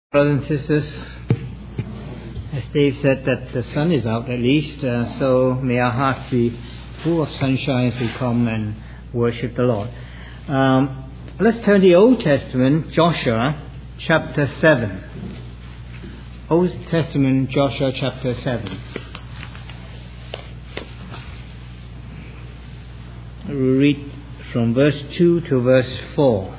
Brothers and sisters, as Dave said that the sun is out at least, so may our hearts be full of sunshine as we come and worship the Lord. Let's turn to the Old Testament, Joshua chapter 7. Old Testament, Joshua chapter 7. We read from verse 2 to verse 4.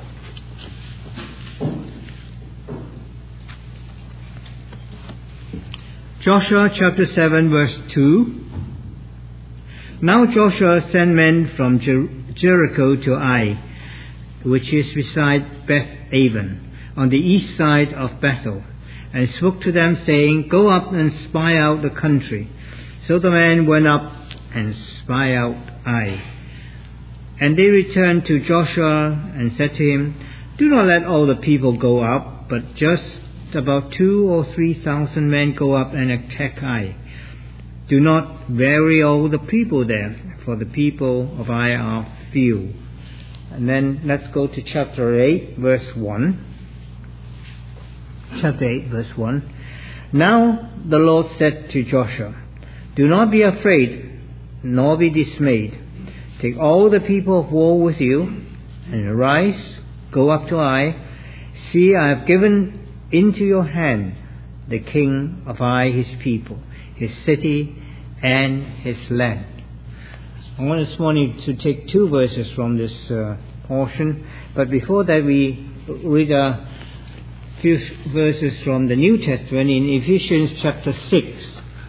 Joshua chapter 7 verse 2. Now Joshua sent men from Jericho to Ai, which is beside Beth-aven, on the east side of Bethel, and spoke to them, saying, Go up and spy out the country. So the men went up and spied out Ai. And they returned to Joshua and said to him, Do not let all the people go up, but just about 2,000 or 3,000 men go up and attack Ai. Do not weary all the people there, for the people of Ai are few. And then let's go to chapter 8, verse 1. Chapter 8, verse 1. Now the Lord said to Joshua, Do not be afraid, nor be dismayed. Take all the people of war with you, and arise, go up to Ai. See, I have given into your hand the king of Ai, his people, his city, and his land. I want this morning to take two verses from this portion, but before that we read a few verses from the New Testament in Ephesians chapter 6.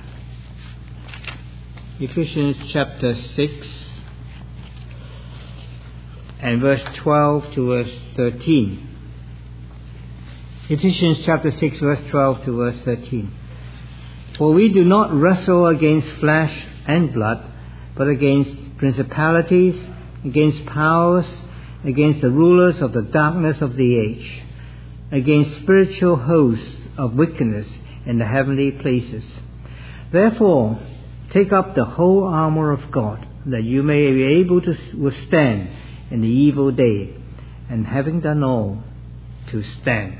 Ephesians chapter 6 and verse 12 to verse 13. Ephesians chapter 6 verse 12 to verse 13. For we do not wrestle against flesh and blood, but against principalities, against powers, against the rulers of the darkness of the age, against spiritual hosts of wickedness in the heavenly places. Therefore, take up the whole armor of God, that you may be able to withstand in the evil day, and having done all, to stand.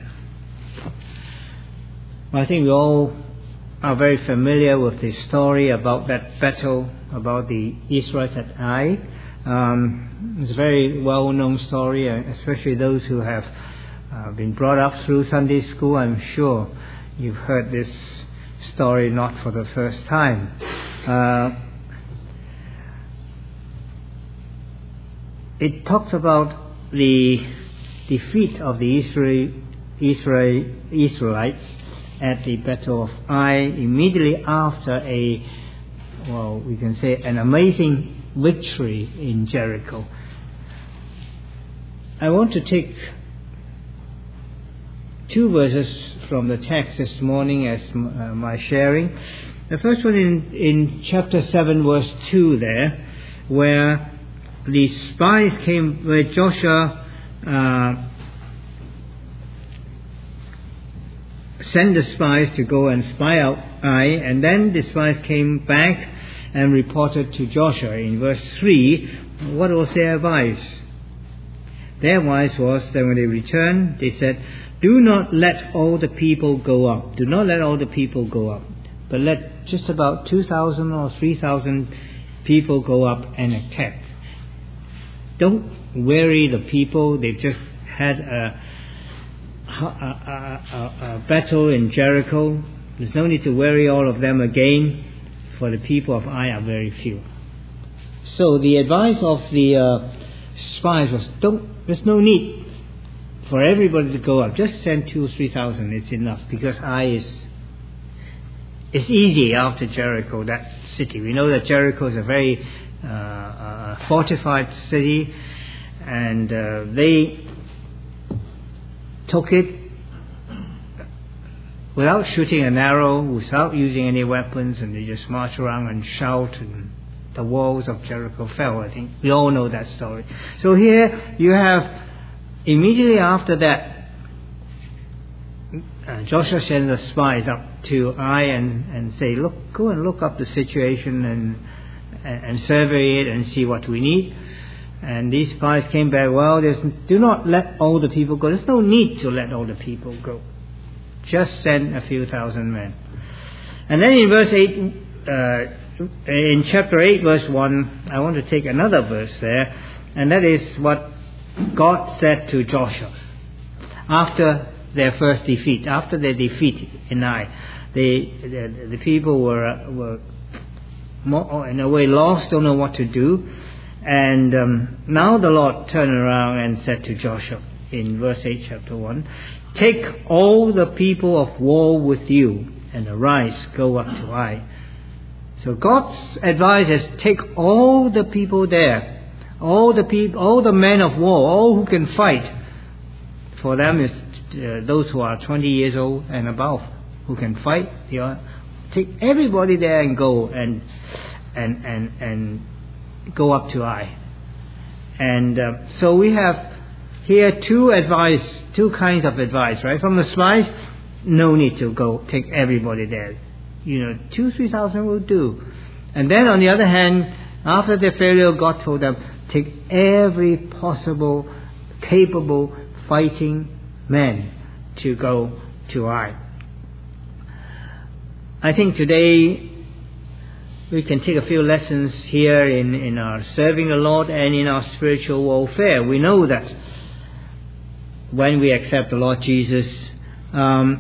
I think we all are very familiar with the story about that battle about the Israelites at Ai. It's a very well-known story, especially those who have been brought up through Sunday school. I'm sure you've heard this story not for the first time. It talks about the defeat of the Israelites at the Battle of Ai immediately after we can say an amazing victory in Jericho. I want to take two verses from the text this morning as my sharing. The first one in chapter 7 verse 2 there, where the spies came, where Joshua sent the spies to go and spy out Ai, and then the spies came back and reported to Joshua. In verse 3, what was their advice? Their advice was that when they returned, they said, Do not let all the people go up. Do not let all the people go up, but let just about 2,000 or 3,000 people go up and attack. Don't weary the people. They've just had a battle in Jericho. There's no need to worry all of them again, for the people of Ai are very few. So the advice of the spies was, there's no need for everybody to go up. Just send 2,000 or 3,000. It's enough, because Ai is easy after Jericho, that city. We know that Jericho is a very fortified city, and they took it without shooting an arrow, without using any weapons, and they just marched around and shout, and the walls of Jericho fell. I think we all know that story. So here you have, immediately after that, Joshua sends the spies up to Ai and say, go and look up the situation and survey it and see what we need. And these spies came back, do not let all the people go. There's no need to let all the people go. Just send a few thousand men. And then in verse 8, in chapter 8, verse 1, I want to take another verse there, and that is what God said to Joshua after their first defeat, after their defeat in Ai. The people were more, in a way, lost, don't know what to do. And now the Lord turned around and said to Joshua in verse 8, chapter 1, "Take all the people of war with you, and arise, go up to Ai." So God's advice is take all the people there, all the men of war, all who can fight. For them is those who are 20 years old and above, who can fight. Take everybody there and go and go up to Ai. And so we have here two kinds of advice, right? From the spies, no need to go take everybody there. 2,000-3,000 will do. And then on the other hand, after their failure, God told them, take every possible, capable fighting man to go to Ai. I think today we can take a few lessons here in our serving the Lord and in our spiritual warfare. We know that when we accept the Lord Jesus, the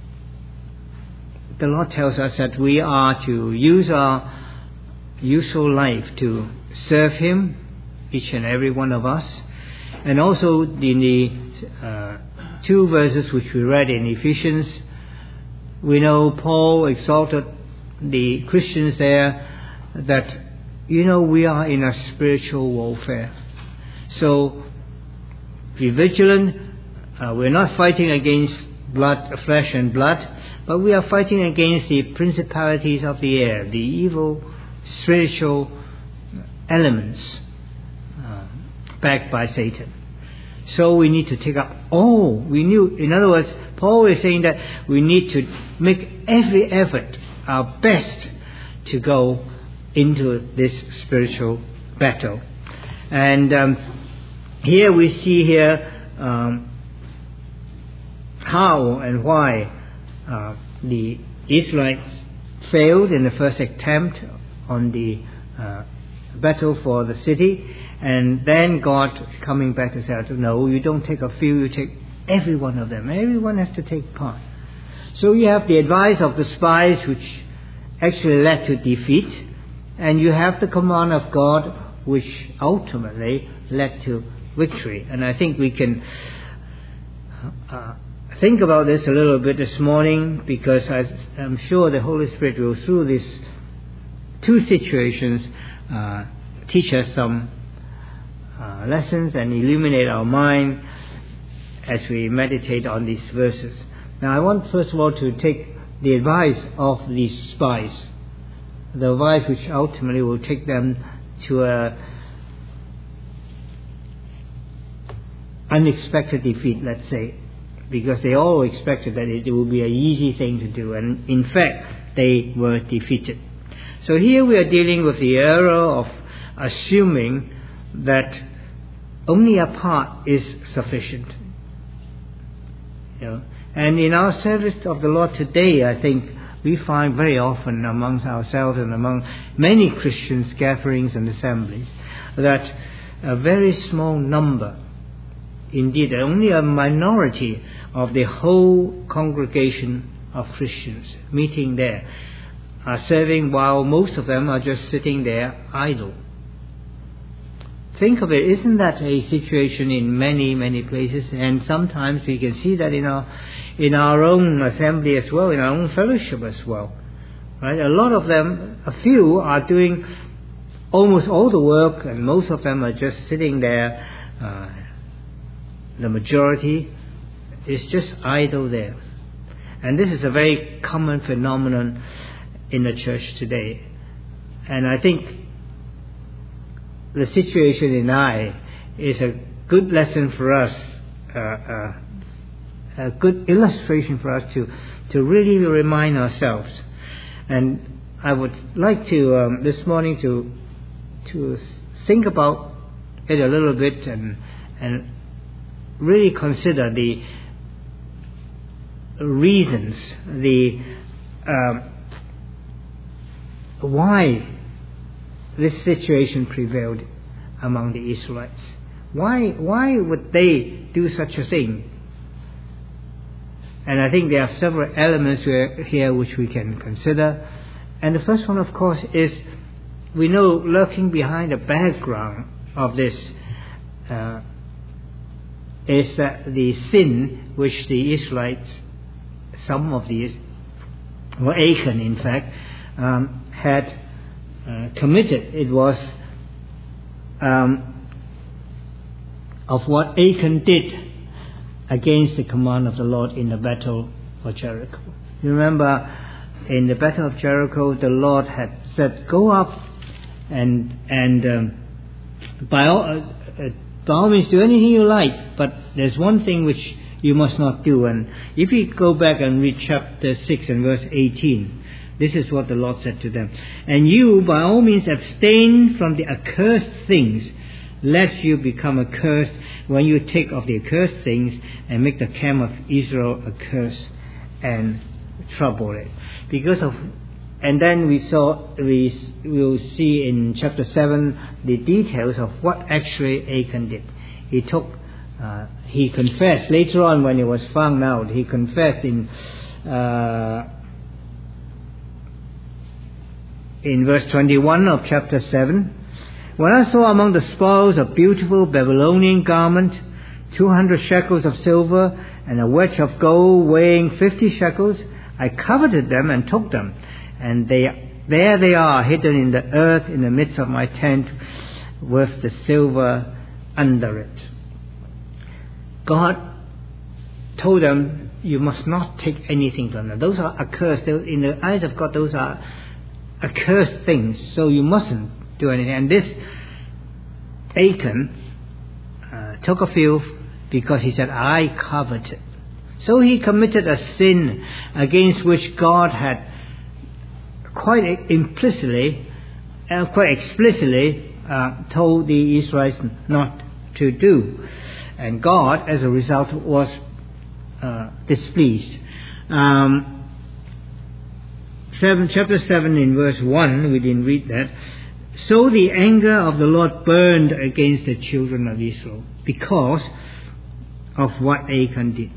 Lord tells us that we are to use our useful life to serve Him, each and every one of us. And also in the two verses which we read in Ephesians, we know Paul exalted the Christians there that, we are in a spiritual warfare. So be vigilant. We're not fighting against flesh and blood, but we are fighting against the principalities of the air, the evil spiritual elements backed by Satan. So we need to take up in other words, Paul is saying that we need to make every effort, our best, to go into this spiritual battle. And here we see how and why the Israelites failed in the first attempt on the battle for the city, and then God coming back and said, no, you don't take a few, you take every one of them. Everyone has to take part. So you have the advice of the spies, which actually led to defeat, and you have the command of God, which ultimately led to victory. And I think we can think about this a little bit this morning, because I'm sure the Holy Spirit will, through these two situations, teach us some lessons and illuminate our mind as we meditate on these verses. Now I want first of all to take the advice of these spies, the advice which ultimately will take them to a unexpected defeat, let's say, because they all expected that it would be an easy thing to do, and in fact they were defeated. So here we are dealing with the error of assuming that only a part is sufficient. And in our service of the Lord today, I think we find very often amongst ourselves and among many Christians gatherings and assemblies that a very small number, indeed only a minority of the whole congregation of Christians meeting there, are serving while most of them are just sitting there idle. Think of it, isn't that a situation in many, many places? And sometimes we can see that in our own assembly as well, in our own fellowship as well. Right? A lot of them, a few are doing almost all the work, and most of them are just sitting there. The majority is just idle there. And this is a very common phenomenon in the church today. And I think the situation in Ai is a good lesson for us, a good illustration for us to really remind ourselves. And I would like to this morning to think about it a little bit and really consider the reasons, why this situation prevailed among the Israelites. Why would they do such a thing? And I think there are several elements here which we can consider. And the first one, of course, is we know lurking behind the background of this is that the sin which the Israelites, some of these, or Achan in fact, had committed. It was of what Achan did against the command of the Lord in the battle of Jericho. You remember, in the battle of Jericho, the Lord had said, "Go up and by all means do anything you like, but there's one thing which you must not do." And if we go back and read chapter 6 and verse 18, this is what the Lord said to them: "And you by all means abstain from the accursed things, lest you become accursed when you take of the accursed things and make the camp of Israel accursed and trouble it." And then we will see in chapter 7 the details of what actually Achan did. He confessed later on when he was found out. He confessed in verse 21 of chapter 7. "When I saw among the spoils a beautiful Babylonian garment, 200 shekels of silver, and a wedge of gold weighing 50 shekels, I coveted them and took them. And there they are, hidden in the earth in the midst of my tent, with the silver under it." God told them, you must not take anything from them. Those are accursed. In the eyes of God, those are accursed things. So you mustn't do anything. And this Achan took a few because he said, "I coveted." So he committed a sin against which God had quite explicitly told the Israelites not to do. And God, as a result, was displeased. Chapter 7 in verse 1, we didn't read that. "So the anger of the Lord burned against the children of Israel because of what Achan did."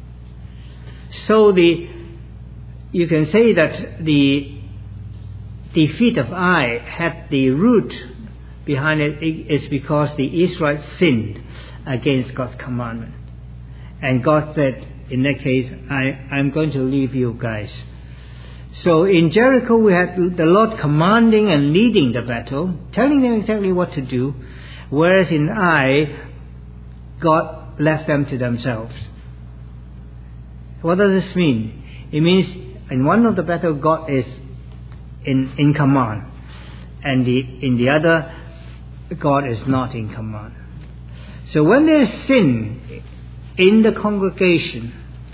So you can say that the defeat of Ai had the root behind it is because the Israelites sinned against God's commandment. And God said, in that case, I'm going to leave you guys. So in Jericho we had the Lord commanding and leading the battle, telling them exactly what to do, whereas in Ai, God left them to themselves. What does this mean? It means in one of the battle God is in command, and in the other God is not in command. So when there is sin in the congregation,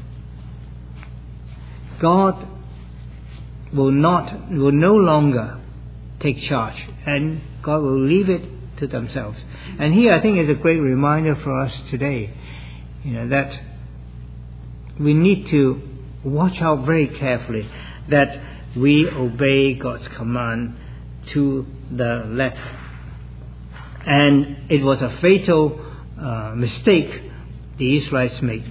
God will no longer take charge, and God will leave it to themselves. And here I think is a great reminder for us today, that we need to watch out very carefully that we obey God's command to the letter. And it was a fatal mistake the Israelites made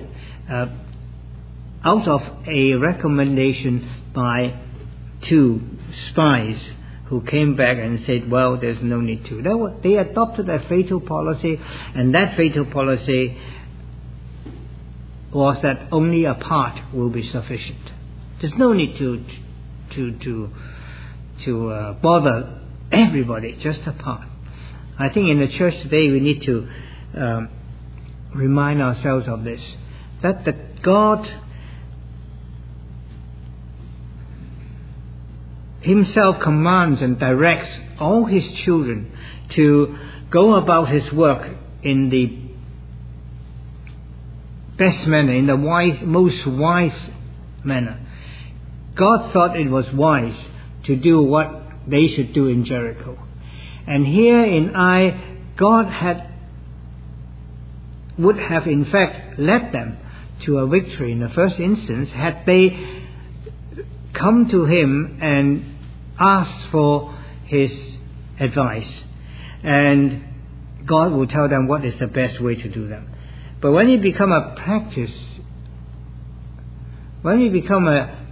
out of a recommendation by 2 spies who came back and said, well, there's no need to. They adopted a fatal policy, and that fatal policy was that only a part will be sufficient. There's no need to bother everybody, just a part. I think in the church today we need to remind ourselves of this, that God Himself commands and directs all His children to go about His work in the best manner, in the most wise manner. God thought it was wise to do what they should do in Jericho. And here in Ai, God would have in fact led them to a victory in the first instance had they come to him and asked for his advice. And God will tell them what is the best way to do them. But when it become a practice, when it become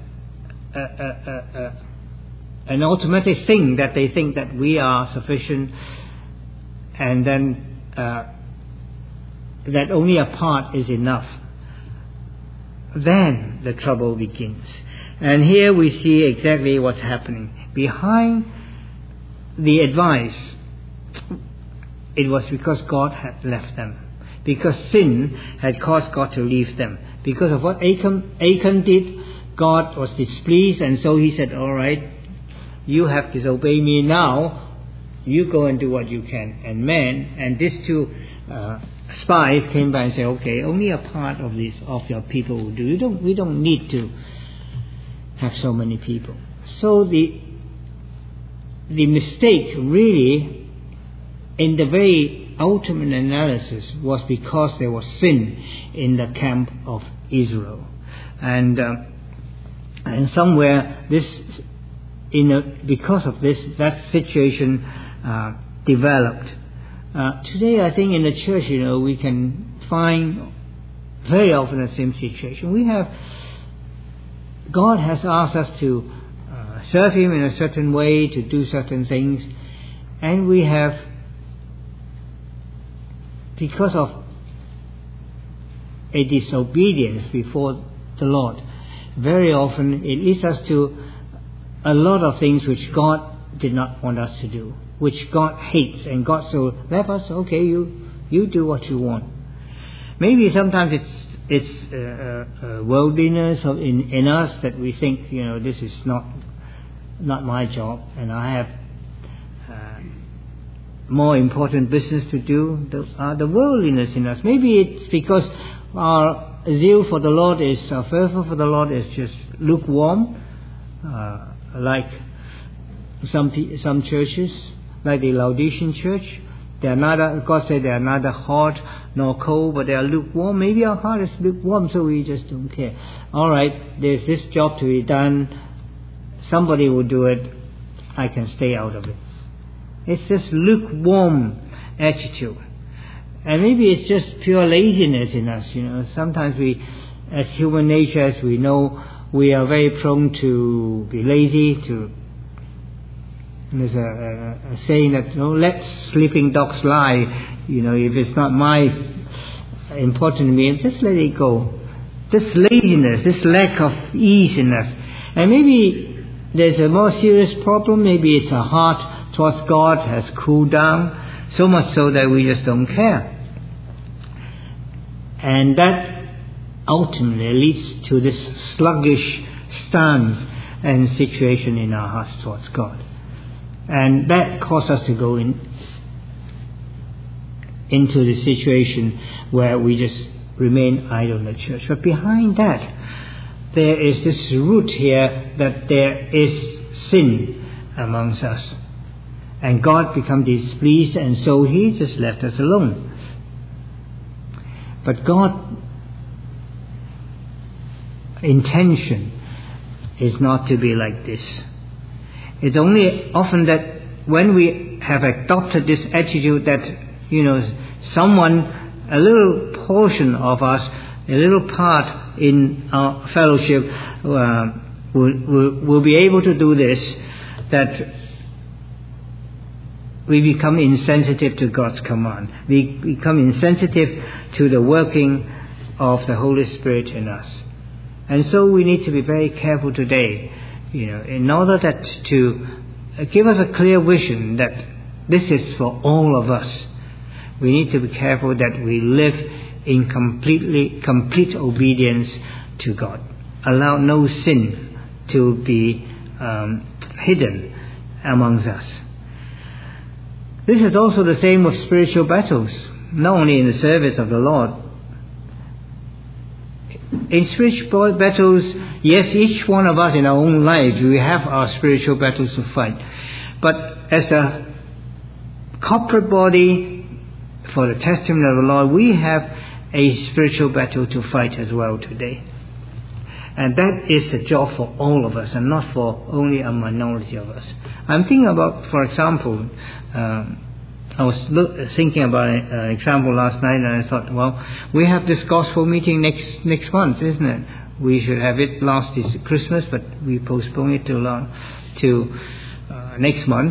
an automatic thing that they think that we are sufficient, and then that only a part is enough, then the trouble begins. And here we see exactly what's happening. Behind the advice, it was because God had left them. Because sin had caused God to leave them. Because of what Achan did, God was displeased, and so he said, all right, you have disobeyed me now, you go and do what you can. And these two spies came by and said, okay, only a part of your people will do. We don't need to have so many people. So the mistake really, in the very ultimate analysis, was because there was sin in the camp of Israel, and somewhere because of this, that situation developed. Today, I think in the church, we can find very often the same situation. God has asked us to serve Him in a certain way, to do certain things, and we have, because of a disobedience before the Lord, very often it leads us to a lot of things which God did not want us to do, which God hates, and God so left us, okay, you do what you want. Maybe sometimes it's worldliness in us that we think, this is not my job, and I have more important business to do. The worldliness in us. Maybe it's because our zeal for the Lord our fervor for the Lord is just lukewarm, like some churches, like the Laodicean church. God said they are neither hot nor cold, but they are lukewarm. Maybe our heart is lukewarm, so we just don't care. All right, there's this job to be done. Somebody will do it. I can stay out of it. It's this lukewarm attitude. And maybe it's just pure laziness in us. Sometimes we, as human nature, as we know, we are very prone to be lazy. There's a saying that, let sleeping dogs lie. If it's not important to me, just let it go. This laziness, this lack of ease in us. And maybe there's a more serious problem. Maybe it's our heart towards God has cooled down, so much so that we just don't care. And that ultimately leads to this sluggish stance and situation in our hearts towards God. And that causes us to go into the situation where we just remain idle in the church. But behind that, there is this root here that there is sin amongst us. And God became displeased, and so He just left us alone. But God's intention is not to be like this. It's only often that when we have adopted this attitude that, someone, a little portion of us, a little part in our fellowship will be able to do this, that we become insensitive to God's command. We become insensitive to the working of the Holy Spirit in us. And so we need to be very careful today, in order that to give us a clear vision that this is for all of us. We need to be careful that we live in complete obedience to God. Allow no sin to be hidden amongst us. This is also the same with spiritual battles, not only in the service of the Lord. In spiritual battles, yes, each one of us in our own lives, we have our spiritual battles to fight. But as a corporate body for the testimony of the Lord, we have a spiritual battle to fight as well today. And that is a job for all of us and not for only a minority of us. I'm thinking about, for example, I was thinking about an example last night, and I thought, well, we have this gospel meeting next month, isn't it? We should have it last Christmas, but we postpone it to next month.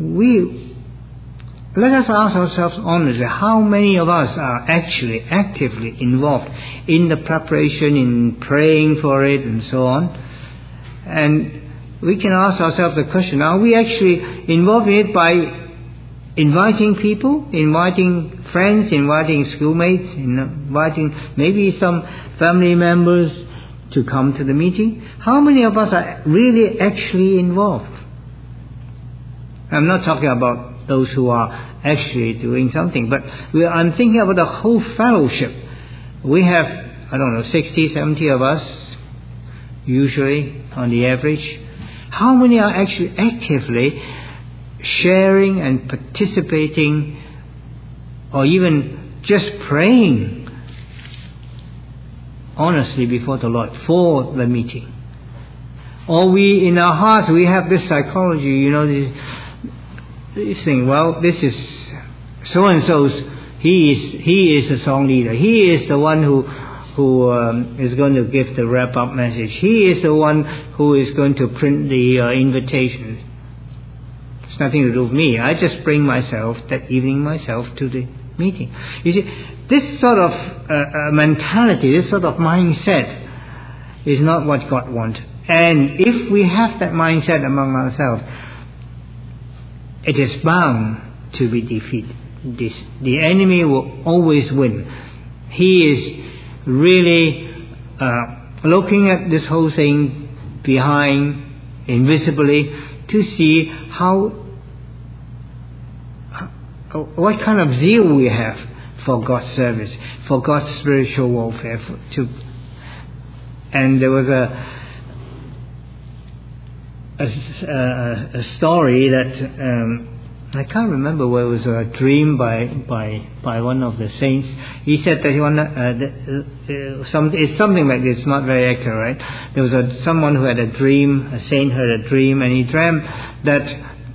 Let us ask ourselves honestly, how many of us are actually actively involved in the preparation, in praying for it, and so on? And we can ask ourselves the question, are we actually involved in it by inviting people, inviting friends, inviting schoolmates, inviting maybe some family members to come to the meeting? How many of us are really actually involved? I'm not talking about those who are actually doing something, but I'm thinking about the whole fellowship. We have, 60, 70 of us, usually on the average. How many are actually actively sharing and participating, or even just praying honestly before the Lord for the meeting? Or we, in our hearts, we have this psychology, this thing, well, this is so-and-so's, he is the song leader. He is the one who is going to give the wrap-up message. He is the one who is going to print the invitation. It's nothing to do with me. I just bring myself, that evening myself, to the meeting. You see, this sort of mentality, this sort of mindset is not what God wants. And if we have that mindset among ourselves, it is bound to be defeated. The enemy will always win. He is really looking at this whole thing behind, invisibly, to see what kind of zeal we have for God's service, for God's spiritual warfare. And there was a story that I can't remember where it was a dream by one of the saints. He said that it's something like this, not very accurate, right? There was someone who had a dream, a saint had a dream, and he dreamt that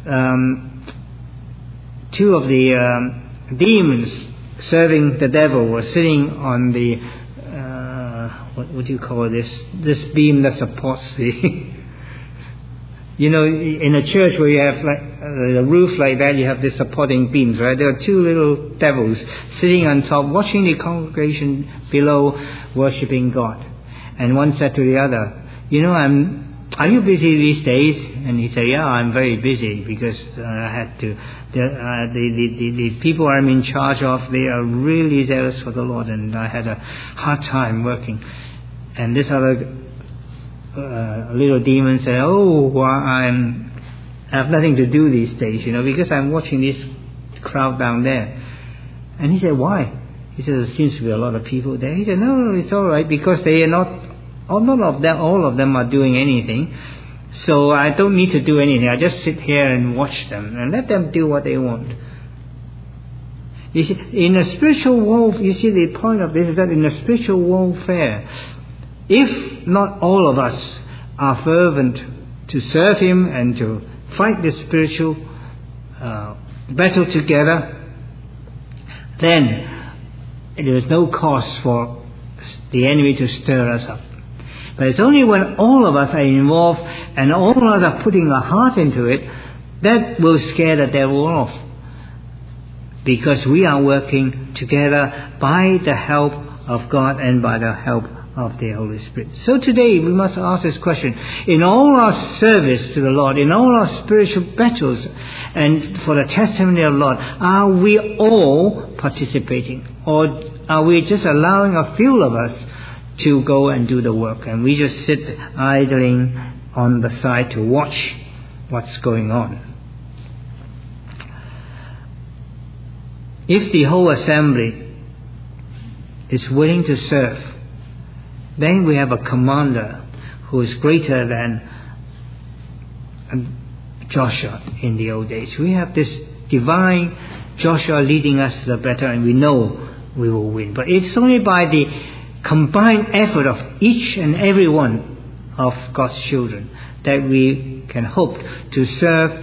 two of the demons serving the devil were sitting on the what do you call this beam that supports the in a church where you have like a roof like that, you have the supporting beams, right? There are two little devils sitting on top, watching the congregation below, worshipping God. And one said to the other, are you busy these days? And he said, yeah, I'm very busy because I had to. The people I'm in charge of, they are really zealous for the Lord, and I had a hard time working. And this other little demon said, I have nothing to do these days, because I'm watching this crowd down there. And he said, why? He said, there seems to be a lot of people there. He said, no, it's all right, because they are not all of them are doing anything. So I don't need to do anything. I just sit here and watch them and let them do what they want. You see, in a spiritual warfare, you see, the point of this is that in a spiritual warfare, if not all of us are fervent to serve Him and to fight this spiritual battle together, then there is no cause for the enemy to stir us up. But it's only when all of us are involved and all of us are putting our heart into it that will scare the devil off. Because we are working together by the help of God and by the help of the Holy Spirit. So today we must ask this question. In all our service to the Lord, in all our spiritual battles and for the testimony of the Lord, are we all participating? Or are we just allowing a few of us to go and do the work, and we just sit idling on the side to watch what's going on? If the whole assembly is willing to serve, then we have a commander who is greater than Joshua in the old days. We have this divine Joshua leading us to the battle, and we know win. But it's only by the combined effort of each and every one of God's children that we can hope to serve,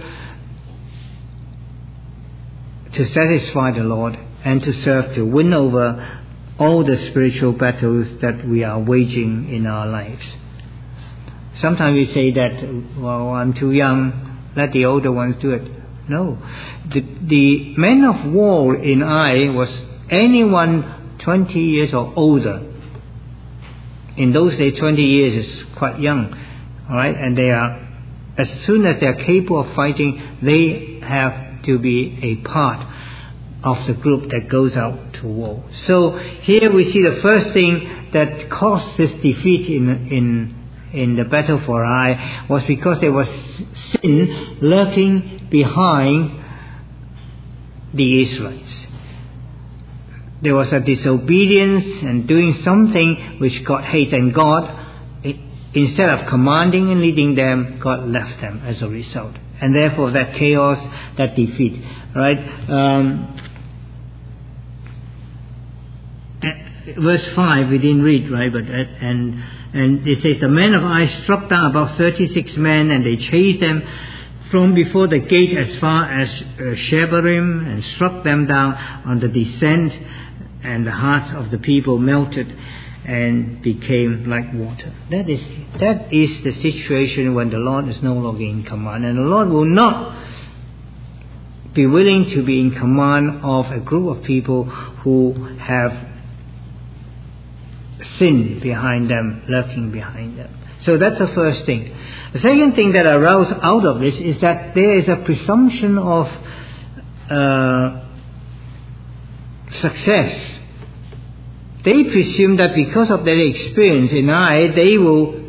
to satisfy the Lord, and to serve to win over all the spiritual battles that we are waging in our lives. Sometimes we say that, well, I'm too young, let the older ones do it. No. The man of war in Ai was anyone 20 years or older. In those days, 20 years is quite young. All right? And they are, as soon as they are capable of fighting, they have to be a part of the group that goes out to war. So here we see the first thing that caused this defeat in the battle for Ai was because there was sin lurking behind the Israelites. There was a disobedience and doing something which God hated, and God, instead of commanding and leading them, God left them as a result. And therefore that chaos, that defeat, right? Verse 5 we didn't read, right? But and it says, the men of Ai struck down about 36 men, and they chased them from before the gate as far as Shebarim, and struck them down on the descent, and the hearts of the people melted and became like water. That is the situation when the Lord is no longer in command, and the Lord will not be willing to be in command of a group of people who have sin behind them, lurking behind them. So that's the first thing. The second thing that arose out of this is that there is a presumption of success. They presume that because of their experience in Ai, they will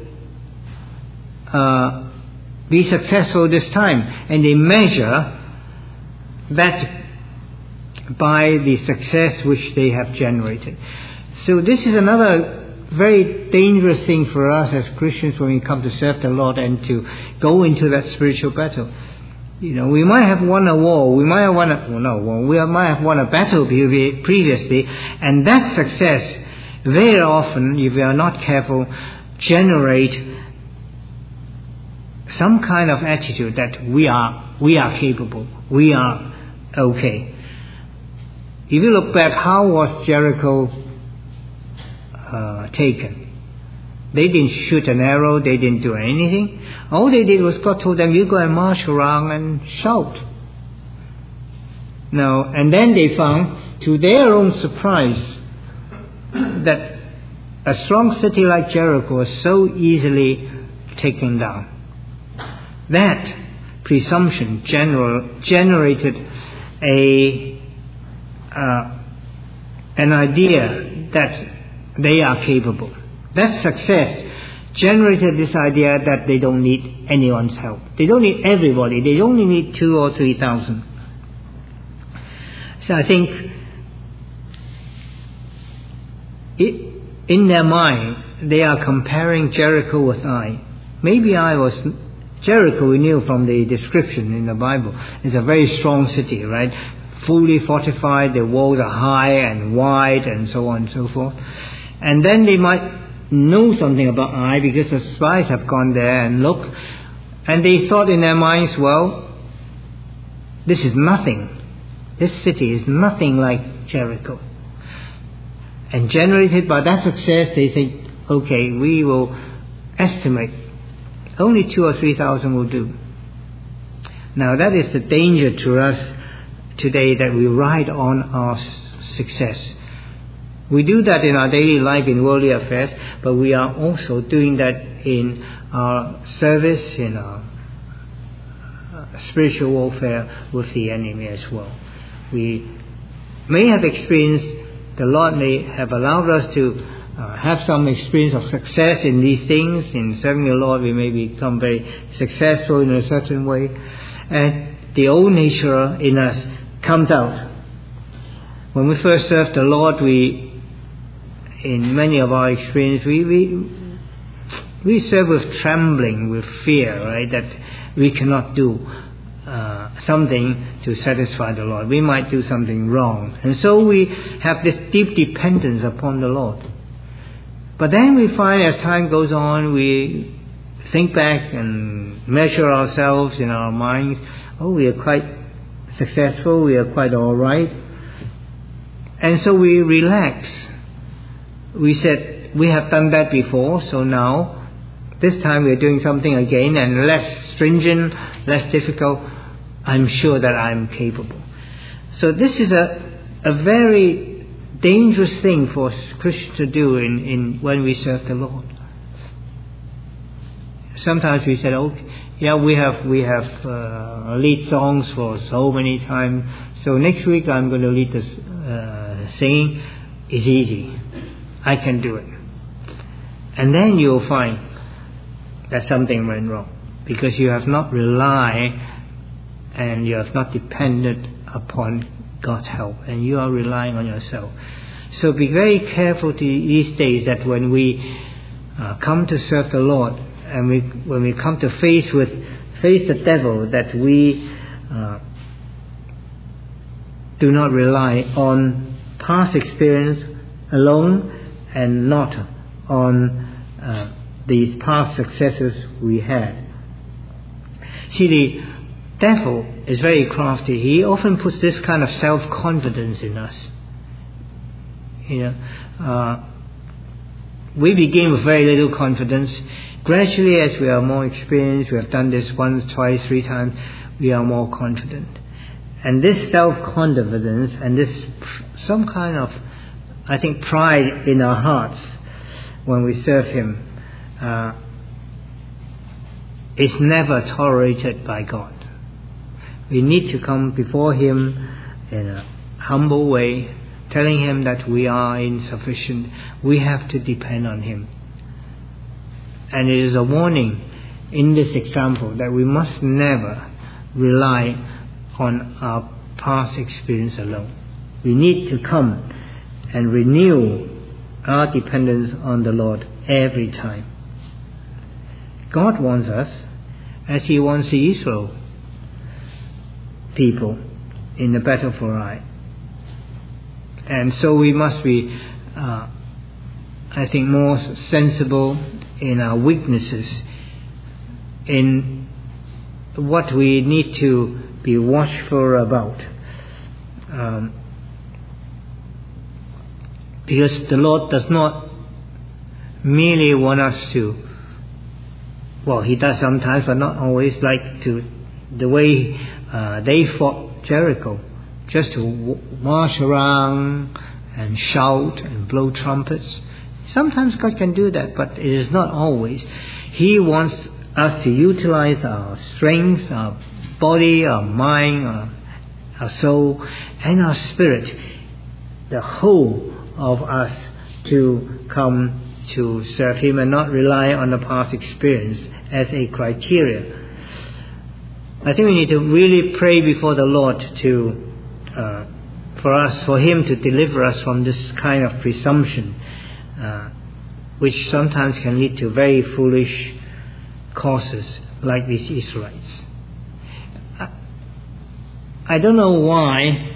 be successful this time, and they measure that by the success which they have generated. So this is another very dangerous thing for us as Christians when we come to serve the Lord and to go into that spiritual battle. You know, we might have won a war, we might have won a battle previously, and that success very often, if we are not careful, generate some kind of attitude that we are capable, we are okay. If you look back, how was Jericho taken? They didn't shoot an arrow, they didn't do anything. All they did was God told them, you go and march around and shout. Now, and then they found, to their own surprise, that a strong city like Jericho was so easily taken down. That presumption generated an idea that they are capable. That success generated this idea that they don't need anyone's help. They don't need everybody. They only need 2,000 or 3,000. So I think in their mind, they are comparing Jericho with Ai. Maybe Jericho, we knew from the description in the Bible, is a very strong city, right? Fully fortified, the walls are high and wide and so on and so forth. And then they might know something about Ai because the spies have gone there and looked, and they thought in their minds, well, this is nothing. This city is nothing like Jericho. And generated by that success, they think, okay, we will estimate only 2,000 or 3,000 will do. Now that is the danger to us today, that we ride on our success. We do that in our daily life in worldly affairs, but we are also doing that in our service, in our spiritual warfare with the enemy as well. We may have experienced, the Lord may have allowed us to have some experience of success in these things. In serving the Lord, we may become very successful in a certain way, and the old nature in us comes out. When we first served the Lord, in many of our experience, we serve with trembling, with fear, right? That we cannot do something to satisfy the Lord. We might do something wrong. And so we have this deep dependence upon the Lord. But then we find as time goes on, we think back and measure ourselves in our minds. Oh, we are quite successful. We are quite all right. And so we relax. We said, we have done that before, so now, this time we are doing something again, and less stringent, less difficult. I'm sure that I'm capable. So this is a very dangerous thing for Christians to do in when we serve the Lord. Sometimes we said, okay, yeah, we have lead songs for so many times. So next week I'm going to lead this singing. It's easy. I can do it. And then you'll find that something went wrong, because you have not relied and you have not depended upon God's help, and you are relying on yourself. So be very careful these days that when we come to serve the Lord, and when we come to face the devil, that we do not rely on past experience alone and not on these past successes we had. See, the devil is very crafty. He often puts this kind of self-confidence in us. We begin with very little confidence. Gradually, as we are more experienced, we have done this once, twice, 3 times, we are more confident. And this self-confidence and this some kind of, I think, pride in our hearts when we serve Him is never tolerated by God. We need to come before Him in a humble way, telling Him that we are insufficient. We have to depend on Him. And it is a warning in this example that we must never rely on our past experience alone. We need to come and renew our dependence on the Lord every time. God wants us, as He wants the Israel people in the battle for Ai. And so we must be, I think, more sensible in our weaknesses, in what we need to be watchful about. Because the Lord does not merely want us to, well, He does sometimes, but not always, like to the way they fought Jericho, just to march around and shout and blow trumpets. Sometimes God can do that, but it is not always. He wants us to utilize our strength, our body, our mind, our soul, and our spirit, the whole of us, to come to serve Him and not rely on the past experience as a criteria. I think we need to really pray before the Lord for Him to deliver us from this kind of presumption, which sometimes can lead to very foolish causes like these Israelites. I don't know why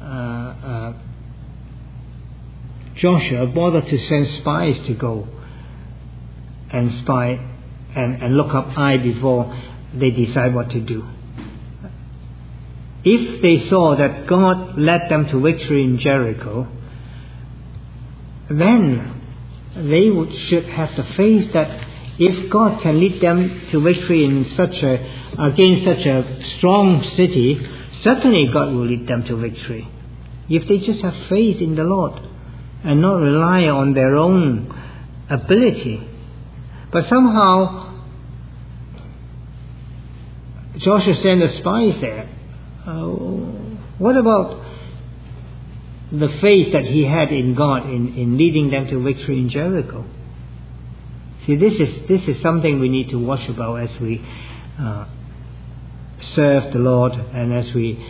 Joshua bothered to send spies to go and spy and look up Ai before they decide what to do. If they saw that God led them to victory in Jericho, then they should have the faith that if God can lead them to victory in against such a strong city, certainly God will lead them to victory. If they just have faith in the Lord and not rely on their own ability. But somehow Joshua sent the spies there. What about the faith that he had in God in leading them to victory in Jericho? See, this is something we need to watch about as we serve the Lord and as we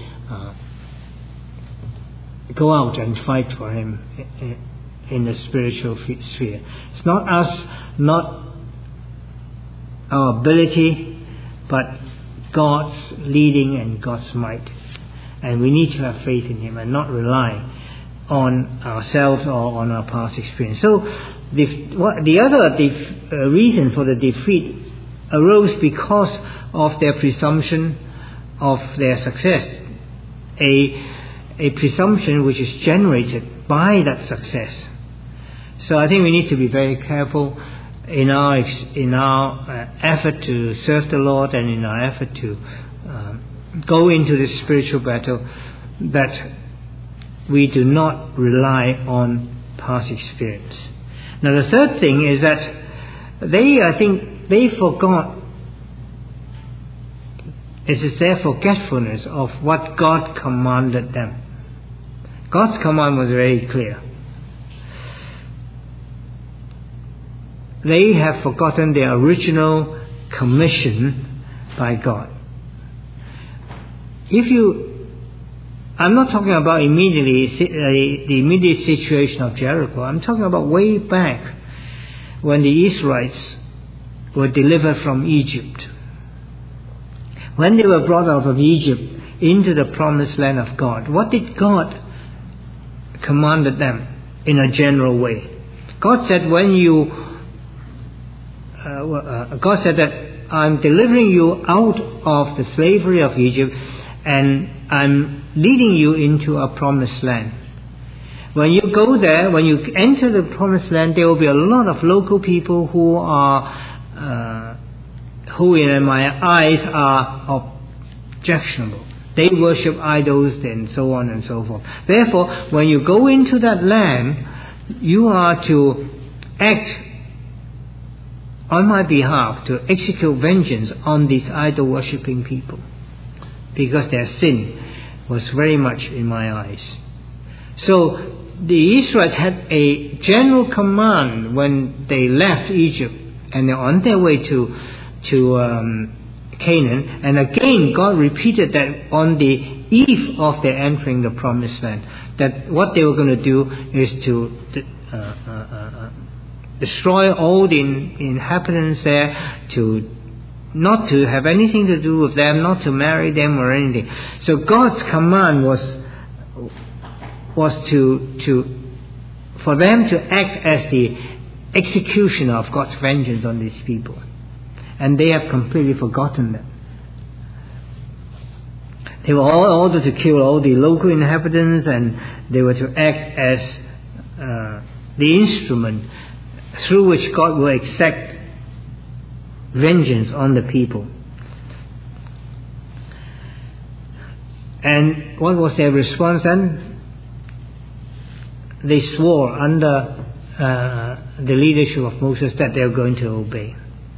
go out and fight for Him in the spiritual sphere. It's not us, not our ability, but God's leading and God's might. And we need to have faith in Him and not rely on ourselves or on our past experience. So the other reason for the defeat arose because of their presumption of their success. A presumption which is generated by that success. So I think we need to be very careful in our effort to serve the Lord and in our effort to go into this spiritual battle, that we do not rely on past experience. Now the third thing is that they forgot. It is their forgetfulness of what God commanded them. God's command was very clear. They have forgotten their original commission by God. I'm not talking about the immediate situation of Jericho. I'm talking about way back when the Israelites were delivered from Egypt. When they were brought out of Egypt into the promised land of God, what did God commanded them in a general way? God said, God said that I'm delivering you out of the slavery of Egypt and I'm leading you into a promised land. When you go there, when you enter the promised land, there will be a lot of local people who in my eyes are objectionable. They worship idols and so on and so forth. Therefore, when you go into that land, you are to act on my behalf, to execute vengeance on these idol worshipping people, because their sin was very much in my eyes. So the Israelites had a general command when they left Egypt and they're on their way to Canaan, and again God repeated that on the eve of their entering the promised land, that what they were going to do is to destroy all the inhabitants there, not to have anything to do with them, not to marry them or anything. So God's command was for them to act as the executioner of God's vengeance on these people. And they have completely forgotten that. They were all ordered to kill all the local inhabitants, and they were to act as the instrument through which God will exact vengeance on the people. And what was their response then? They swore under the leadership of Moses that they were going to obey.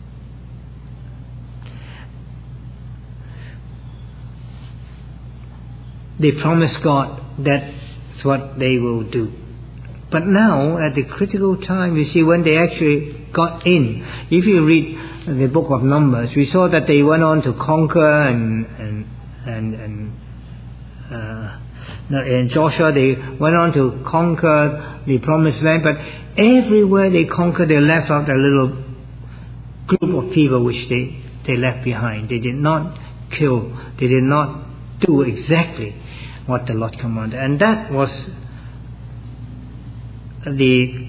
They promised God that's what they will do. But now, at the critical time, you see, when they actually got in, if you read the book of Numbers, we saw that they went on to conquer, and in Joshua they went on to conquer the promised land. But everywhere they conquered, they left out a little group of people which they left behind. They did not kill. They did not do exactly what the Lord commanded, and that was the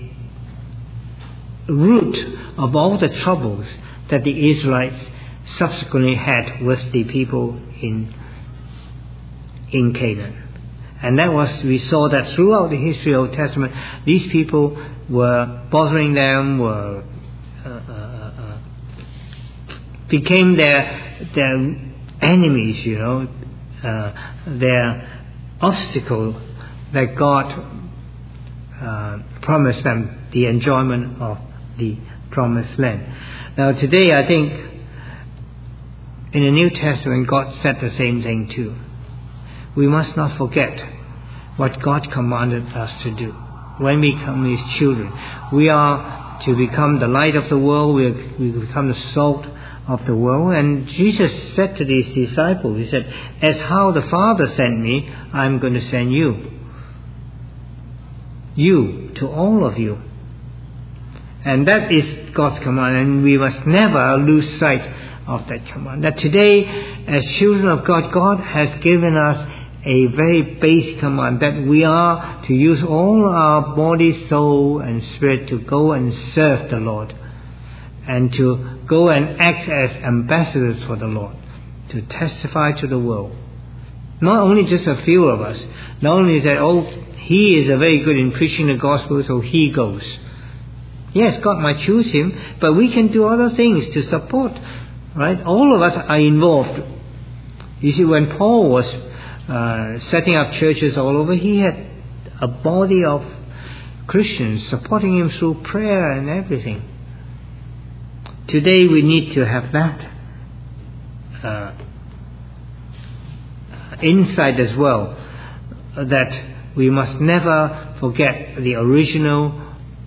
root of all the troubles that the Israelites subsequently had with the people in Canaan. And we saw that throughout the history of the Old Testament, these people were bothering them, became their enemies, their obstacle that God promised them the enjoyment of the promised land. Now today, I think in the New Testament God said the same thing too. We must not forget what God commanded us to do. When we become His children, we are to become the light of the world. We become the salt of the world. And Jesus said to these disciples, He said, as how the Father sent me, I'm going to send you to all of you. And that is God's command, and we must never lose sight of that command. That today, as children of God, God has given us a very basic command that we are to use all our body, soul and spirit to go and serve the Lord, and to go and act as ambassadors for the Lord, to testify to the world. Not only just a few of us, not only is that, he is very good in preaching the gospel, so he goes. Yes, God might choose him, but we can do other things to support, right? All of us are involved. You see, when Paul was setting up churches all over, he had a body of Christians supporting him through prayer and everything. Today we need to have that insight as well, that we must never forget the original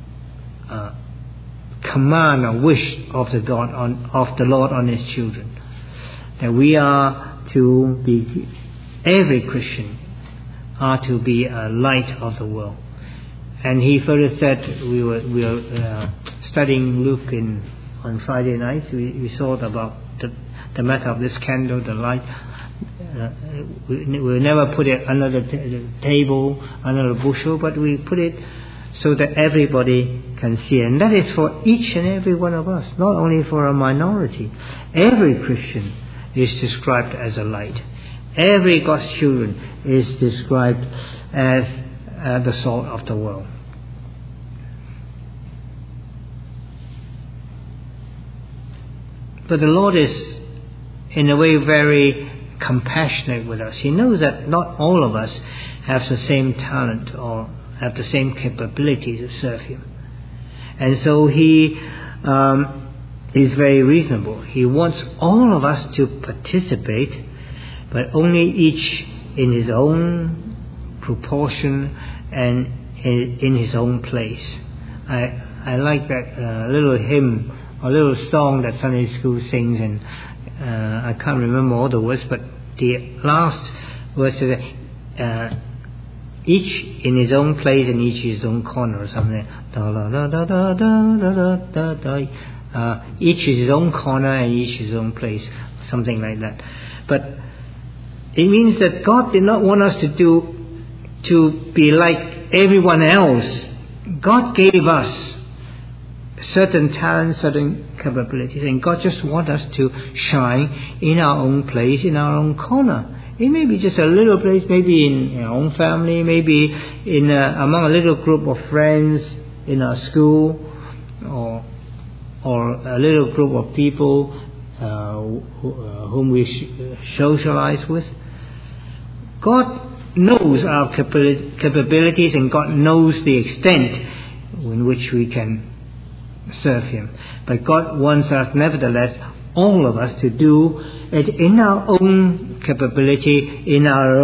command or wish of the Lord on his children, that we are to be, every Christian are to be a light of the world. And he further said, we were studying Luke on Friday nights. We saw about the matter of this candle, the light. We never put it under the table, under the bushel, but we put it so that everybody can see. And that is for each and every one of us, not only for a minority. Every Christian is described as a light. Every God's children is described as the salt of the world. But the Lord is, in a way, very compassionate with us. He knows that not all of us have the same talent or have the same capability to serve him. And so he is very reasonable. He wants all of us to participate, but only each in his own proportion and in his own place. I like that little hymn, a little song that Sunday school sings, and I can't remember all the words, but the last words is each in his own place and each in his own corner or something. Each in his own corner and each in his own place, something like that. But it means that God did not want us to be like everyone else. God gave us certain talents, certain capabilities, and God just wants us to shine in our own place, in our own corner. It may be just a little place, maybe in our own family, maybe in among a little group of friends in our school, or a little group of people whom we socialize with. God knows our capabilities, and God knows the extent in which we can serve him. But God wants us, nevertheless, all of us, to do it in our own capability, in our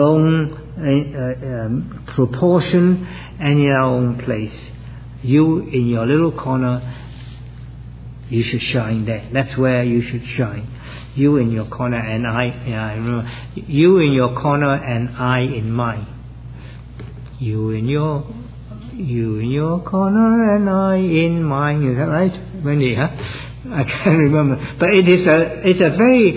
own proportion, and in our own place. You, in your little corner, you should shine there. That's where you should shine. You in your corner, and I remember, you in your corner and I in mine. You in your corner and I in mine. Is that right, Wendy? Huh? I can't remember. But it's a very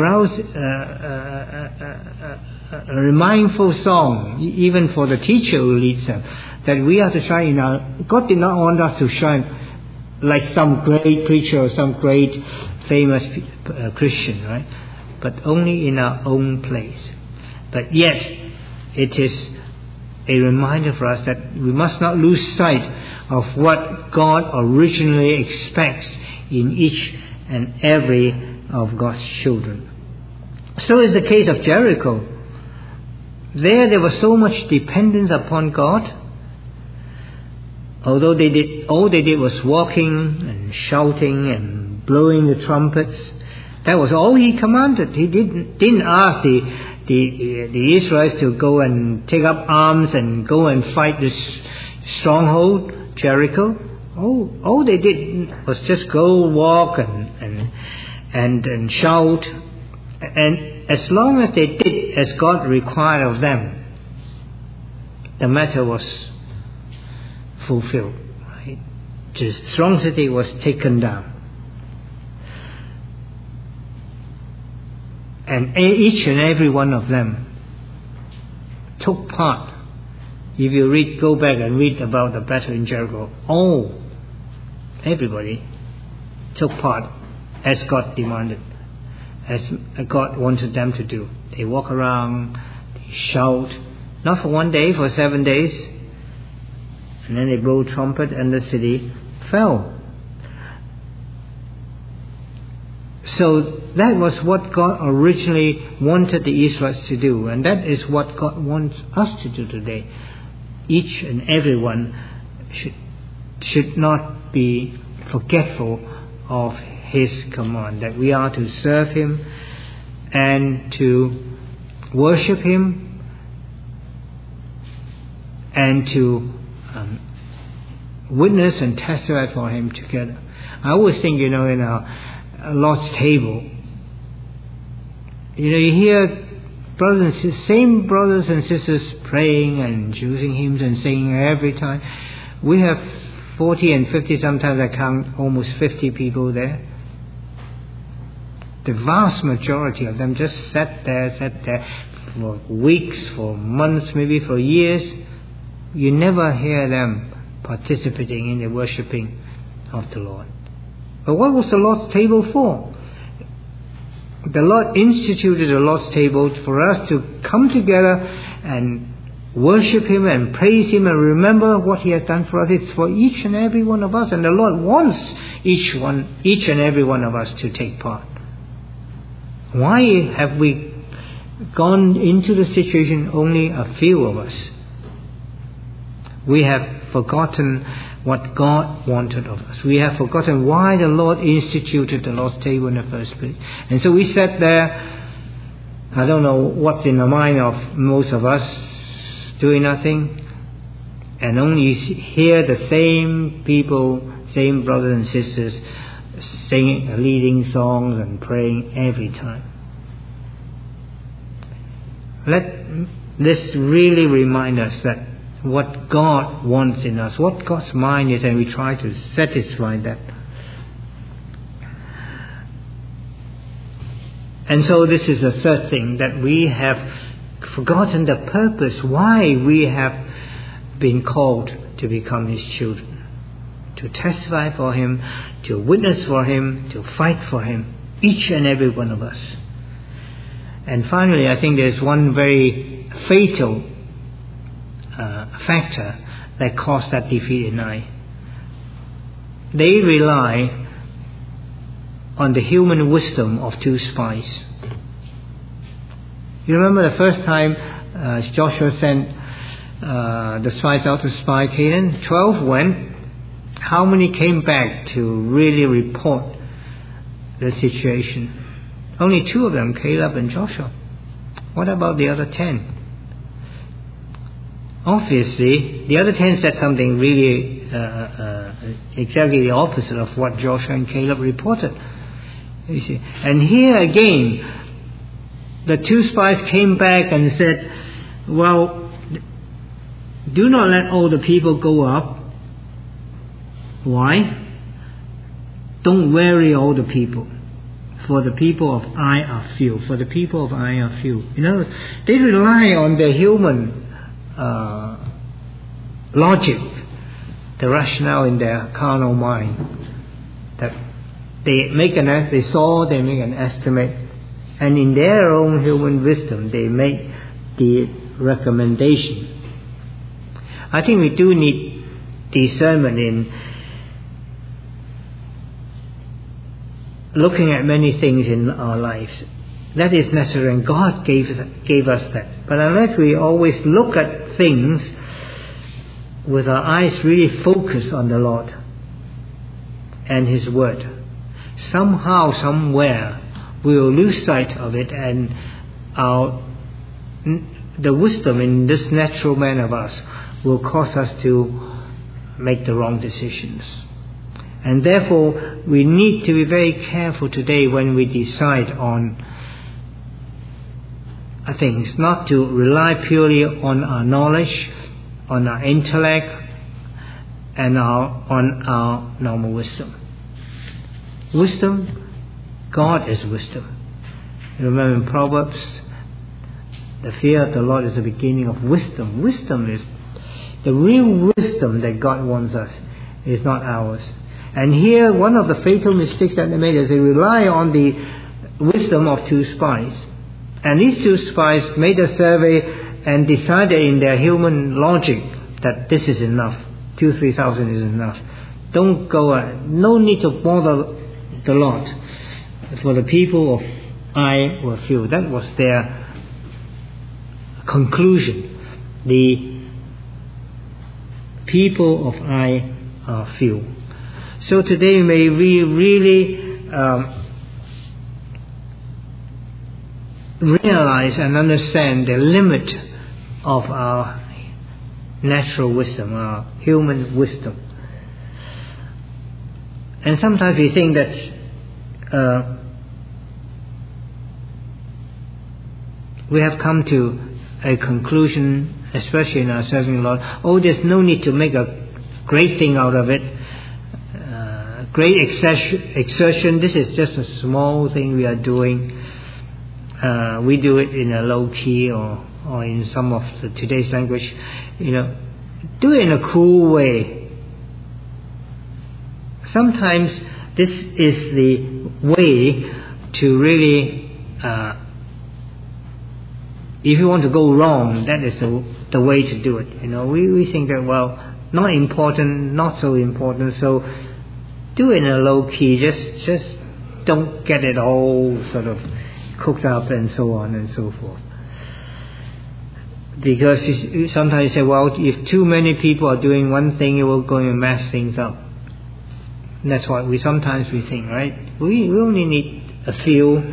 mindful song, even for the teacher who leads them, that we are to shine in our. God did not want us to shine like some great preacher or some great famous Christian, right? But only in our own place. But yet, it is a reminder for us that we must not lose sight of what God originally expects in each and every of God's children. So is the case of Jericho. There was so much dependence upon God. Although all they did was walking and shouting and blowing the trumpets. That was all he commanded. He didn't ask the Israelites to go and take up arms and go and fight this stronghold, Jericho. All they did was just go walk and shout. And as long as they did as God required of them, the matter was fulfilled. Right? The strong city was taken down. And each and every one of them took part. If you go back and read about the battle in Jericho, everybody took part as God demanded, as God wanted them to do. They walk around, they shout, not for 1 day, for 7 days, and then they blow trumpet and the city fell. So that was what God originally wanted the Israelites to do, and that is what God wants us to do today. Each and every one should not be forgetful of His command, that we are to serve Him and to worship Him and to witness and testify for Him together. I always think, in our Lord's table, you hear same brothers and sisters praying and choosing hymns and singing every time. We have 40 and 50, sometimes I count almost 50 people there. The vast majority of them just sat there for weeks, for months, maybe for years. You never hear them participating in the worshipping of the Lord. But what was the Lord's table for? The Lord instituted the Lord's table for us to come together and worship Him and praise Him and remember what He has done for us. It's for each and every one of us, and the Lord wants each and every one of us to take part. Why have we gone into the situation only a few of us? We have forgotten what God wanted of us. We have forgotten why the Lord instituted the Lord's table in the first place. And so we sat there, I don't know what's in the mind of most of us, doing nothing, and only hear the same people, same brothers and sisters, singing, leading songs and praying every time. Let this really remind us that what God wants in us, what God's mind is, and we try to satisfy that. And so this is a third thing, that we have forgotten the purpose why we have been called to become His children. To testify for Him, to witness for Him, to fight for Him, each and every one of us. And finally, I think there's one very fatal factor that caused that defeat in Ai. They rely on the human wisdom of 2 spies. You remember the first time Joshua sent the spies out to spy Canaan? 12 went. How many came back to really report the situation? Only 2 of them, Caleb and Joshua. What about the other 10? Obviously, the other 10 said something really exactly the opposite of what Joshua and Caleb reported. You see. And here again, the 2 spies came back and said, well, do not let all the people go up. Why? Don't worry all the people. For the people of Ai are few. For the people of Ai are few. They rely on the human logic, the rationale in their carnal mind, that they make they make an estimate, and in their own human wisdom they make the recommendation. I think we do need discernment in looking at many things in our lives. That is necessary, and God gave us that. But unless we always look at things with our eyes really focused on the Lord and His Word, somehow, somewhere, we will lose sight of it, and the wisdom in this natural man of us will cause us to make the wrong decisions. And therefore, we need to be very careful today when we decide on things, not to rely purely on our knowledge, on our intellect, and on our normal wisdom. Wisdom, God is wisdom. Remember in Proverbs, the fear of the Lord is the beginning of wisdom. Wisdom is the real wisdom that God wants us, is not ours. And here, one of the fatal mistakes that they made is they rely on the wisdom of two spies. And these two spies made a survey and decided in their human logic that this is enough. 2,000-3,000 is enough. Don't go, no need to bother the Lord. For the people of Ai were few. That was their conclusion. The people of Ai are few. So today may we really realize and understand the limit of our natural wisdom, our human wisdom. And sometimes we think that we have come to a conclusion, especially in our serving the Lord, there's no need to make a great thing out of it, great exertion. This is just a small thing we are doing. We do it in a low key or in some of today's language, do it in a cool way. Sometimes this is the way to really, if you want to go wrong, that is the way to do it. We think that, not important, not so important, so do it in a low key, just don't get it all sort of cooked up and so on and so forth. Because sometimes you say, if too many people are doing one thing, it will go and mess things up. That's what we sometimes think, right? We only need a few.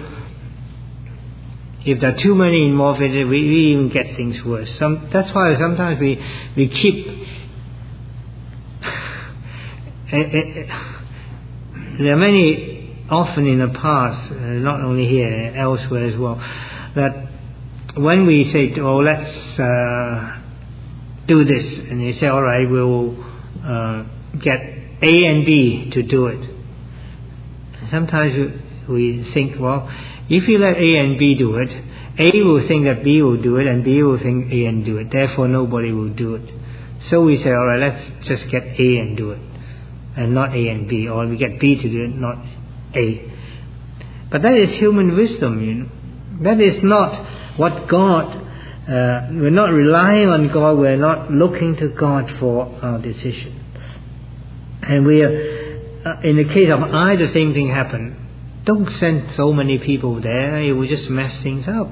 If there are too many involved in it, we even get things worse. That's why sometimes we keep. There are many, often in the past, not only here, elsewhere as well, that when we say, let's do this, and they say, all right, we'll get A and B to do it. Sometimes we think, if you let A and B do it, A will think that B will do it, and B will think A and do it. Therefore, nobody will do it. So we say, all right, let's just get A and do it, and not A and B, or we get B to do it, not A. But that is human wisdom, That is not what God, we're not relying on God, we're not looking to God for our decision. And we are, in the case of Ai, the same thing happened. Don't send so many people there, it will just mess things up.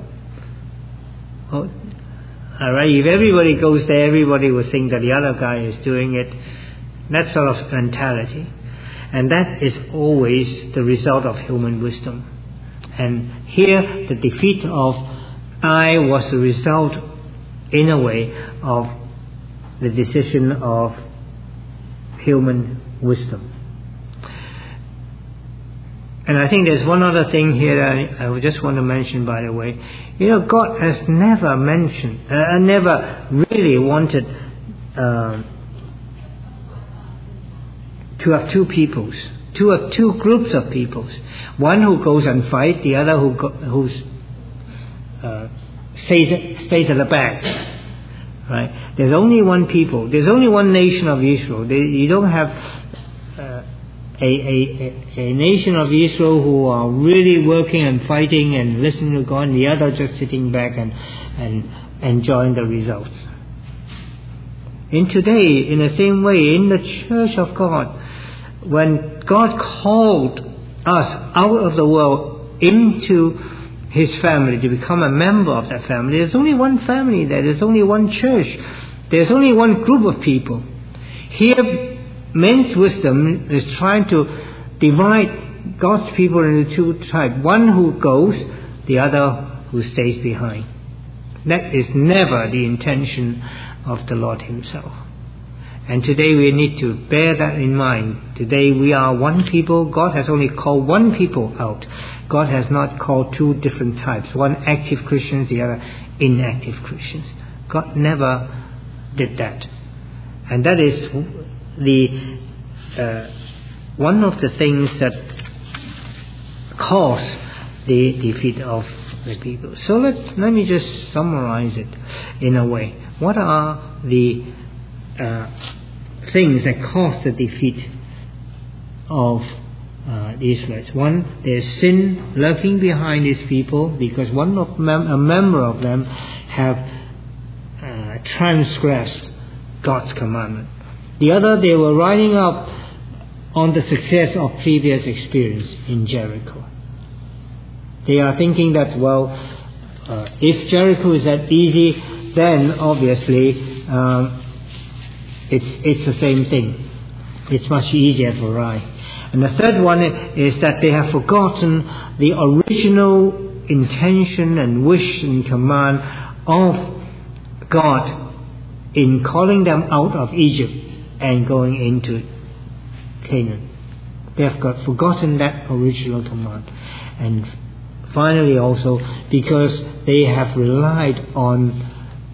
Alright, if everybody goes there, everybody will think that the other guy is doing it. That sort of mentality. And that is always the result of human wisdom. And here, the defeat of Ai was the result, in a way, of the decision of human wisdom. And I think there's one other thing here that I just want to mention, by the way. God has never mentioned, never really wanted to have two peoples, to have two groups of peoples. One who goes and fight, the other who stays at the back. Right? There's only one people. There's only one nation of Israel. You don't have a nation of Israel who are really working and fighting and listening to God, and the other just sitting back and enjoying the results. In today, in the same way, in the church of God, when God called us out of the world into His family, to become a member of that family, there's only one family there, there's only one church, there's only one group of people. Here, men's wisdom is trying to divide God's people into two types. One who goes, the other who stays behind. That is never the intention of the Lord Himself. And today we need to bear that in mind. Today we are one people. God has only called one people out. God has not called two different types. One active Christians, the other inactive Christians. God never did that. And that is the one of the things that caused the defeat of the people. So let me just summarize it in a way. What are the things that caused the defeat of the Israelites? One, there's sin lurking behind these people, because a member of them have transgressed God's commandment. The other, they were riding up on the success of previous experience in Jericho. They are thinking that, if Jericho is that easy, then obviously it's the same thing. It's much easier for Ai. And the third one is that they have forgotten the original intention and wish and command of God in calling them out of Egypt and going into Canaan. They have forgotten that original command. And finally also, because they have relied on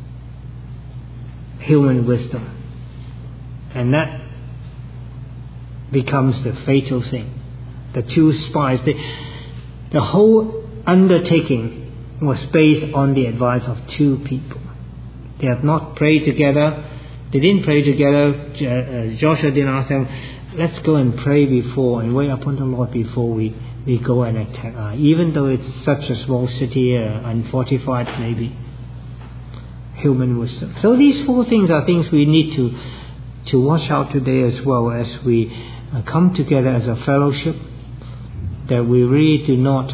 human wisdom. And that becomes the fatal thing. The two spies, the whole undertaking was based on the advice of two people. They have not prayed together. They didn't pray together. Joshua didn't ask them, let's go and pray before and wait upon the Lord before we go and attack Ai. Even though it's such a small city, unfortified maybe. Human wisdom. So these four things are things we need to watch out today as well, as we come together as a fellowship, that we really do not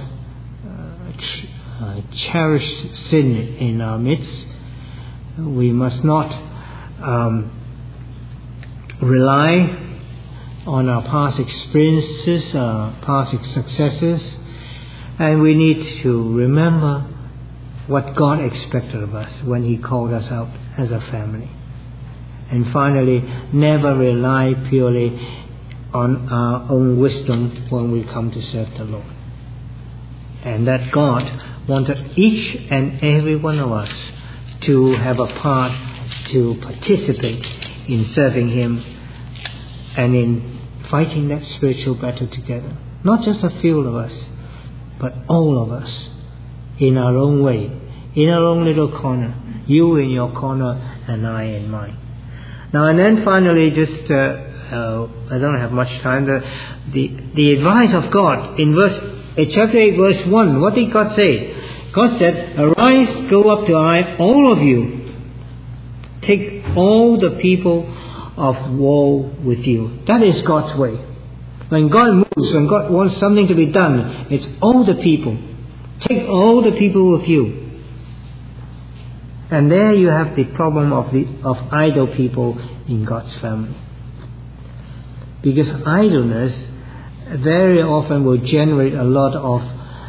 cherish sin in our midst. We must not rely on our past experiences, past successes, and we need to remember what God expected of us when He called us out as a family. And finally, never rely purely on our own wisdom when we come to serve the Lord. And that God wanted each and every one of us to have a part to participate in serving Him and in fighting that spiritual battle together. Not just a few of us, but all of us in our own way, in our own little corner. You in your corner and I in mine. Now and then finally, just I don't have much time. The advice of God in chapter 8 verse 1. What did God say? God said, "Arise, go up to Ai, all of you. Take all the people of war with you." That is God's way. When God moves, when God wants something to be done, it's all the people. Take all the people with you. And there you have the problem of idle people in God's family. Because idleness very often will generate a lot of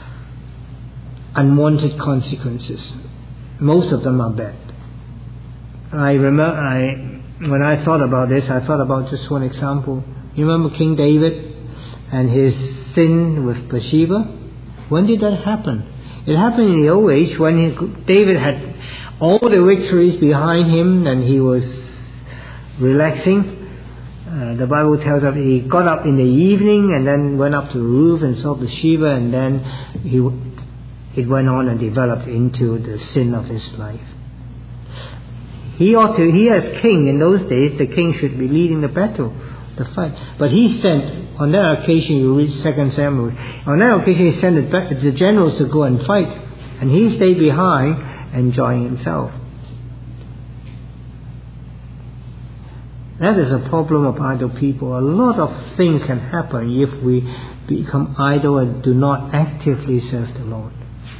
unwanted consequences. Most of them are bad. I remember when I thought about this, I thought about just one example. You remember King David and his sin with Bathsheba? When did that happen? It happened in the old age when David had all the victories behind him and he was relaxing. The Bible tells us he got up in the evening and then went up to the roof and saw Bathsheba, and then it went on and developed into the sin of his life. He as king in those days, the king should be leading the battle, the fight. But he sent, on that occasion, you read 2 Samuel, on that occasion he sent the generals to go and fight. And he stayed behind enjoying himself. That is a problem of idle people. A lot of things can happen if we become idle and do not actively serve the Lord.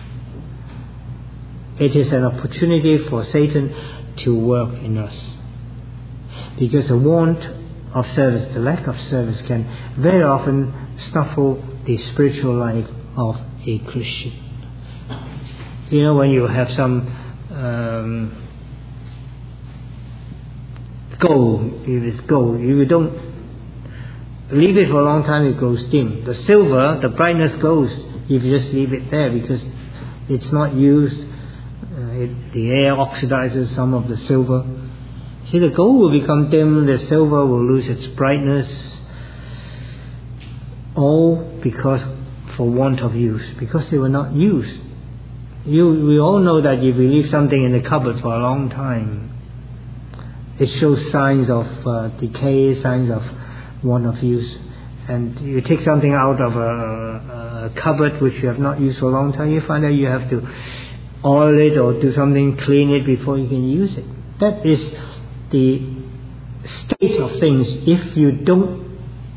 It is an opportunity for Satan to work in us. Because the want of service, the lack of service, can very often stifle the spiritual life of a Christian. You know, when you have some gold, if it's gold, if you don't leave it for a long time, it goes dim. The silver, the brightness goes if you just leave it there, because it's not used. The air oxidizes some of the silver. See, the gold will become dim, the silver will lose its brightness, all because for want of use, because they were not used. We all know that if you leave something in the cupboard for a long time, it shows signs of decay, signs of want of use. And you take something out of a cupboard which you have not used for a long time, you find that you have to oil it or do something, clean it before you can use it. That is the state of things. If you don't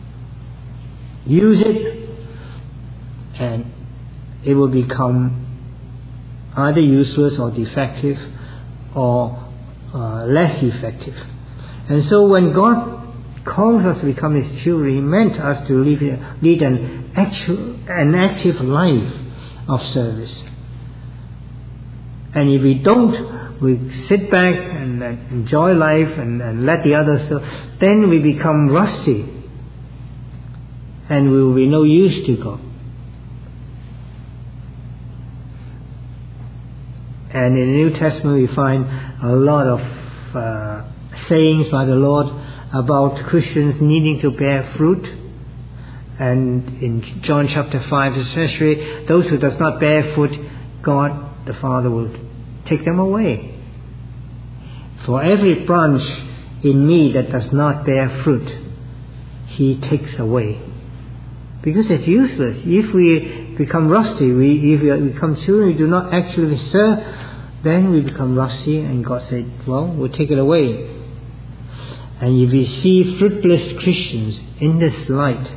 use it, and it will become either useless or defective or less effective. And so when God calls us to become His children, He meant us to lead an active life of service. And if we don't, we sit back and enjoy life and let the others do, then we become rusty and we will be no use to God. And in the New Testament we find a lot of sayings by the Lord about Christians needing to bear fruit. And in John chapter 5 especially, those who does not bear fruit, God the Father will take them away. For every branch in me that does not bear fruit, He takes away. Because it's useless. If we become rusty, if we become children, we do not actually serve, then we become rusty, and God said, well, we'll take it away. And if we see fruitless Christians in this light,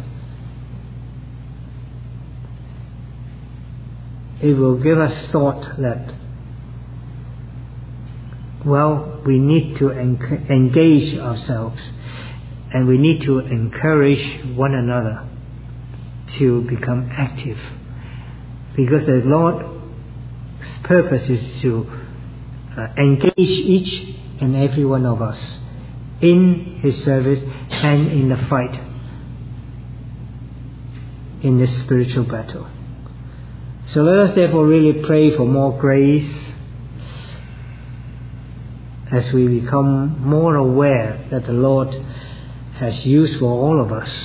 it will give us thought that, well, we need to engage ourselves, and we need to encourage one another to become active. Because the Lord's purpose is to engage each and every one of us in His service and in the fight, in this spiritual battle. So let us therefore really pray for more grace as we become more aware that the Lord has used for all of us.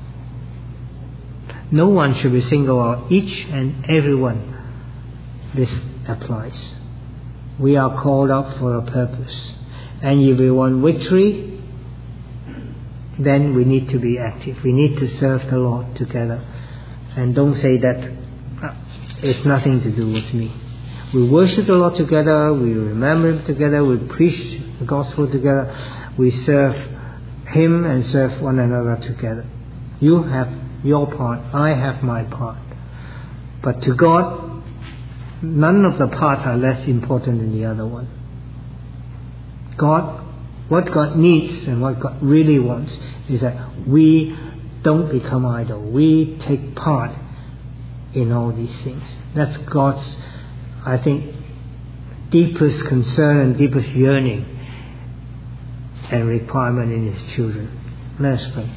No one should be singled out, each and every one. This applies. We are called out for a purpose. And if we want victory, then we need to be active. We need to serve the Lord together. And don't say that it's nothing to do with me. We worship the Lord together, we remember Him together, we preach the gospel together, we serve Him and serve one another together. You have your part, I have my part. But to God, none of the parts are less important than the other one. What God needs and what God really wants is that we don't become idle. We take part in all these things. That's God's, I think, deepest concern and deepest yearning and requirement in His children. Let us pray.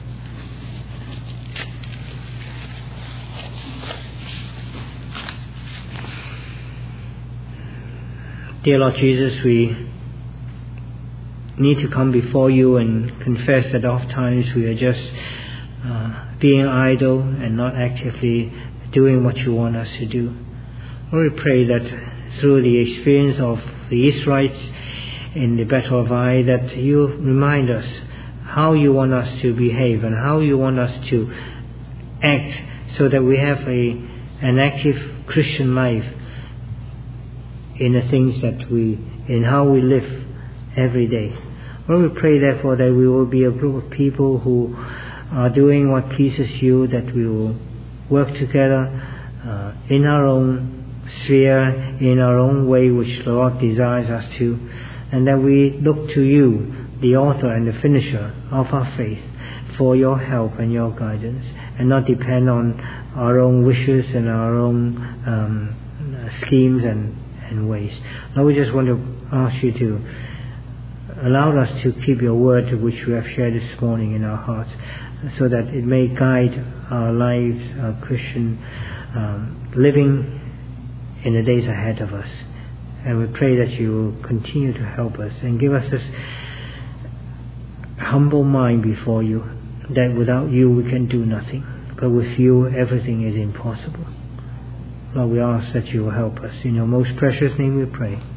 Dear Lord Jesus, we need to come before You and confess that oftentimes we are just being idle and not actively doing what You want us to do. Lord, we pray that through the experience of the Israelites in the Battle of Ai, that You remind us how You want us to behave and how You want us to act, so that we have an active Christian life in the things that in how we live every day. Lord, we pray therefore that we will be a group of people who are doing what pleases You, that we will work together in our own sphere, in our own way which the Lord desires us to, and that we look to You, the author and the finisher of our faith, for Your help and Your guidance, and not depend on our own wishes and our own schemes and ways. Lord, we just want to ask You to allow us to keep Your word, which we have shared this morning, in our hearts, so that it may guide our lives, our Christian living in the days ahead of us. And we pray that You will continue to help us and give us this humble mind before You, that without You we can do nothing. But with you, everything is impossible. Lord, we ask that you will help us. In your most precious name we pray.